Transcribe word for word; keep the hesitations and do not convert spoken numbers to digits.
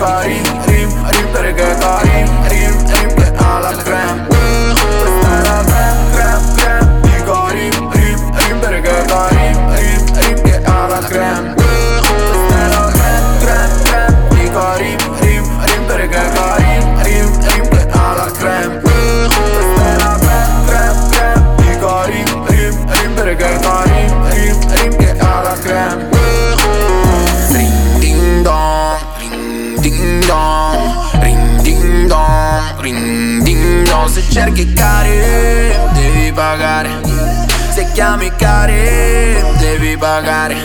Karim, rim, rim perché Karim, rim, rim che ha la creme. Questa è la creme, creme, creme di Karim, rim, rim perché Karim, rim, rim che ha la creme. Questa è la creme, creme, creme di Karim, rim, rim perché Karim, rim, rim che ha la creme. Questa è la creme, creme, creme di Karim, rim, rim perché Karim, rim, rim che ha la creme. Ring ding dong, ring ding dong, ring ding dong, ring ding dong. Se cerchi Karim devi pagare, se chiami Karim devi pagare.